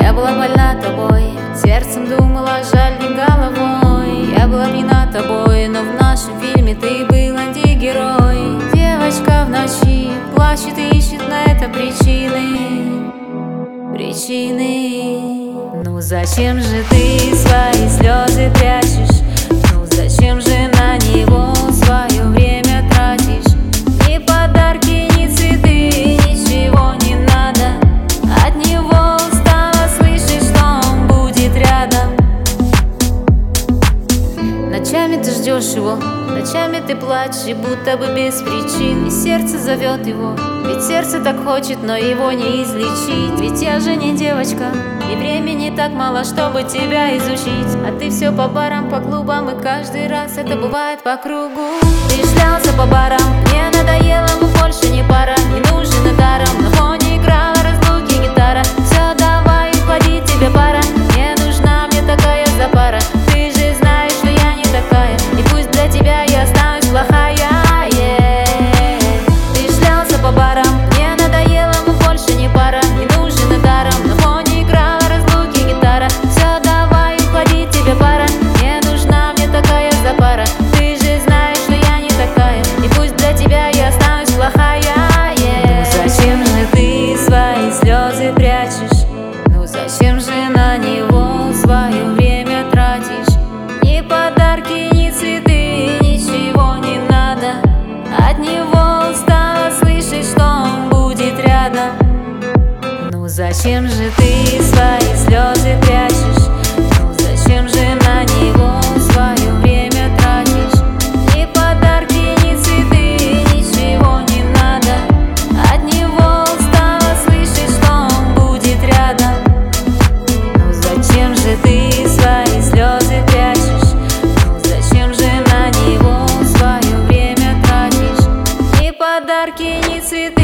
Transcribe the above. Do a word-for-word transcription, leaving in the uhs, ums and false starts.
Я была больна тобой, сердцем думала, жаль не головой. Я была пьяна тобой, но в нашем фильме ты был антигерой. Девочка в ночи плачет и ищет на это причины. Причины. Ну зачем же ты свои слезы прячешь? Ну зачем же на него свое время тратишь? Ни подарки, ни цветы, ничего не надо. От него устала слышать, что он будет рядом. Ночами ты ждешь его, ночами ты плачешь, будто бы без причин. И сердце зовет его, ведь сердце так хочет, но его не излечить. Ведь я же не девочка, и времени так мало, чтобы тебя изучить. А ты все по барам, по клубам, и каждый раз это бывает по кругу. Ты шлялся по барам, мне надоело, мы больше не пара. Не нужен и даром, на фоне играла разлуки гитара. Все, давай, уходи, тебе пора. Не нужна мне такая запара. Ты же знаешь, что я не такая, и пусть для тебя я останусь плохая. Yeah. Ты шлялся по барам, мне надоело, мы больше не пара. Не нужен и даром, на фоне играла разлуки гитара. Все, давай, уходи, тебе пора. Не нужна мне такая запара. Ты же знаешь, что я не такая, и пусть для тебя я останусь плохая. Yeah. Ну зачем же ты свои слезы прячешь? Ну зачем же на него свое время тратишь? Ни подарки, ни цветы, ничего не надо. От него устала слышать, что он будет рядом. Ну зачем же ты свои слезы прячешь? Ну зачем же на него свое время тратишь? Ни подарки, ни цветы, ничего не надо. От него устала слышать, что он будет рядом. Ну зачем же ты свои слезы прячешь? Ну зачем же на него свое время тратишь? Ни подарки, ни цветы.